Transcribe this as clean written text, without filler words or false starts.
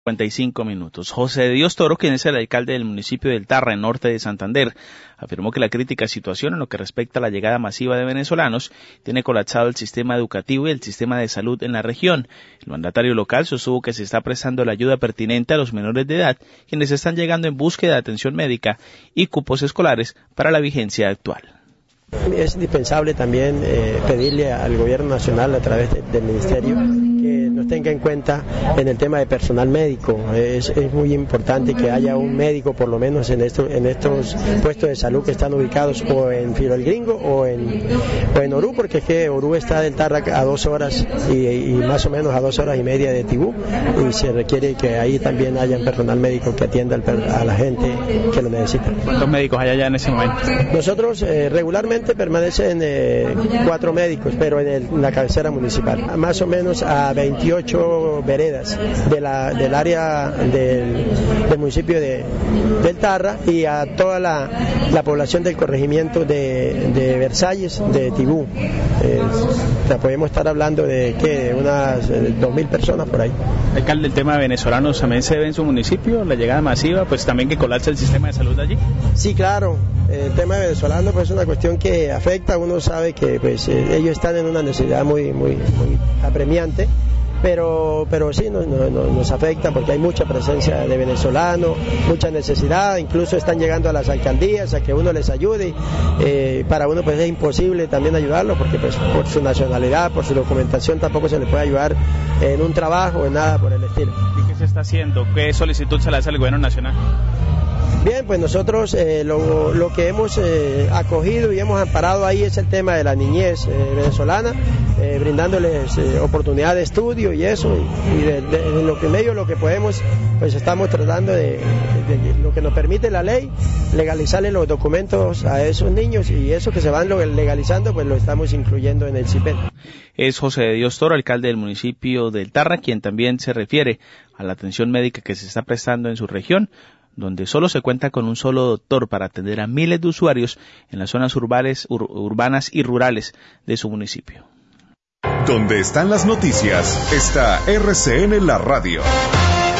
55 minutos. José de Dios Toro, quien es el alcalde del municipio del Tarra, en norte de Santander, afirmó que la crítica situación en lo que respecta a la llegada masiva de venezolanos tiene colapsado el sistema educativo y el sistema de salud en la región. El mandatario local sostuvo que se está prestando la ayuda pertinente a los menores de edad, quienes están llegando en búsqueda de atención médica y cupos escolares para la vigencia actual. Es indispensable también pedirle al gobierno nacional a través del ministerio que nos tenga en cuenta en el tema de personal médico. Es muy importante que haya un médico por lo menos en estos puestos de salud que están ubicados o en Filo el Gringo o en Orú, porque es que Orú está del Tarra a 2 horas y más o menos a 2 horas y media de Tibú, y se requiere que ahí también haya un personal médico que atienda a la gente que lo necesita. ¿Cuántos médicos hay allá en ese momento? Nosotros regularmente permanecen 4 médicos, pero en la cabecera municipal, más o menos a 28 veredas del área del municipio del Tarra, y a toda la población del corregimiento de Versalles, de Tibú. Podemos estar hablando de unas 2.000 personas por ahí. Alcalde, el tema de venezolanos también se ve en su municipio, la llegada masiva, pues también que colapsa el sistema de salud allí. Sí, claro. El tema de venezolanos pues es una cuestión que afecta. Uno sabe que pues ellos están en una necesidad muy apremiante, pero sí nos afecta porque hay mucha presencia de venezolanos, mucha necesidad, incluso están llegando a las alcaldías a que uno les ayude. Para uno pues es imposible también ayudarlos porque pues por su nacionalidad, por su documentación tampoco se le puede ayudar en un trabajo, en nada por el estilo. ¿Y qué se está haciendo? ¿Qué solicitud se le hace al gobierno nacional? Bien, pues nosotros lo que hemos acogido y hemos amparado ahí es el tema de la niñez venezolana, brindándoles oportunidad de estudio y eso, y en lo que medio lo que podemos, pues estamos tratando de lo que nos permite la ley, legalizarle los documentos a esos niños, y eso que se van legalizando, pues lo estamos incluyendo en el CIPED. Es José de Dios Toro, alcalde del municipio del Tarra, quien también se refiere a la atención médica que se está prestando en su región, donde solo se cuenta con un solo doctor para atender a miles de usuarios en las zonas urbanas y rurales de su municipio. Donde están las noticias, está RCN La Radio.